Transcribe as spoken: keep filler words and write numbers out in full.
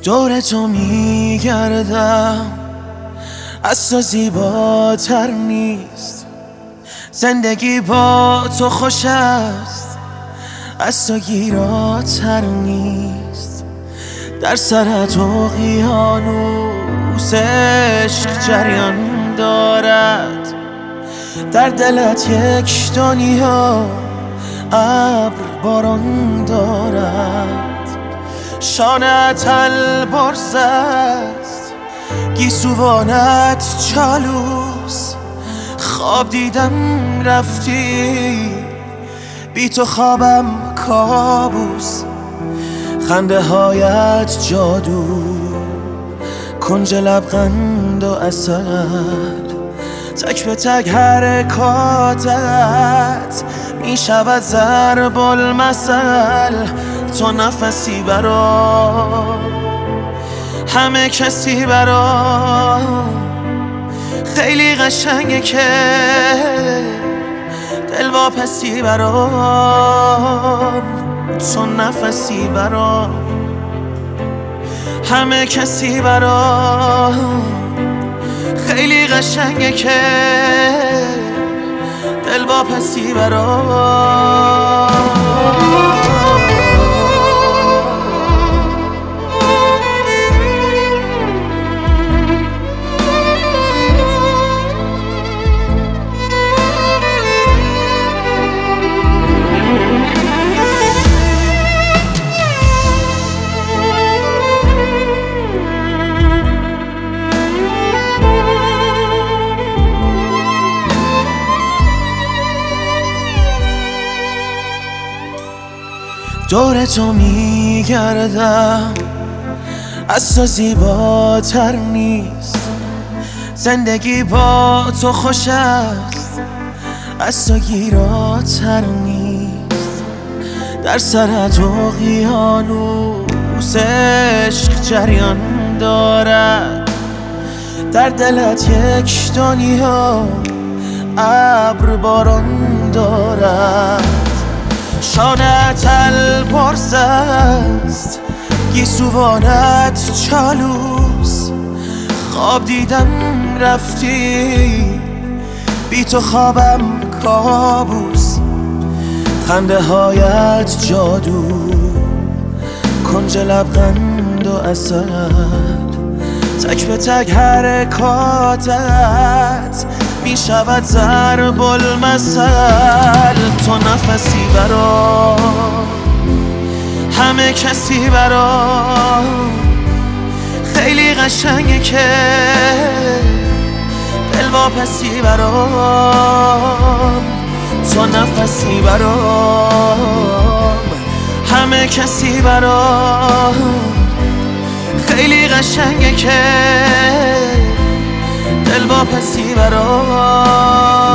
دور تو میگردم، از تو زیباتر نیست. زندگی با تو خوش است، از تو گیراتر نیست. در سرت اقیانوس عشق جریان دارد، در دلت یک دنیا ابر باران دارد. شانه‌ات البرز است، گیسوانت چالوس. خواب دیدم رفتی، بی تو خوابم کابوس. خنده هایت جادو، کنج لبخند و عسل. تک به تک حرکاتت می شود ضرب المثل. تو نفسی برام، همه کسی برام. خیلی قشنگه که دلواپسی برام. تو نفسی برام، همه کسی برام. خیلی قشنگه که دلواپسی برام. دور تو میگردم، از تو زیباتر نیست. زندگی با تو خوش است، از تو گیراتر نیست. در سرت اقیانوس عشق جریان دارد، در دلت یک دنیا ابر باران دارد. شانه‌ات البرز است، گیسوانت چالوس. خواب دیدم رفتی، بی تو خوابم کابوس. خنده هایت جادو، کنج لبخند و عسل. تک به تک حرکاتت می شود ضرب المثل. تو نفسی برام، همه کسی برام. خیلی قشنگه که دلواپسی برام. تو نفسی برام، همه کسی برام. خیلی قشنگه که دلواپسی برام.